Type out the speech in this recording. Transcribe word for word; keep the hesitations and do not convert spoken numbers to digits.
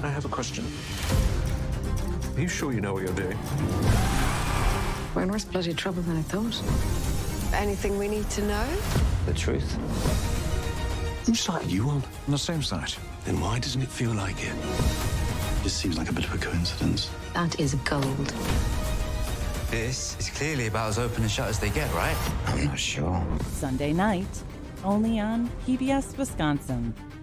I have a question. Are you sure you know what you're doing? We're in worse bloody trouble than I thought. Anything we need to know? The truth. Whose side are you on? On the same side. Then why doesn't it feel like it? This seems like a bit of a coincidence. That is gold. This is clearly about as open and shut as they get, right? I'm not sure. Sunday night, only on P B S Wisconsin.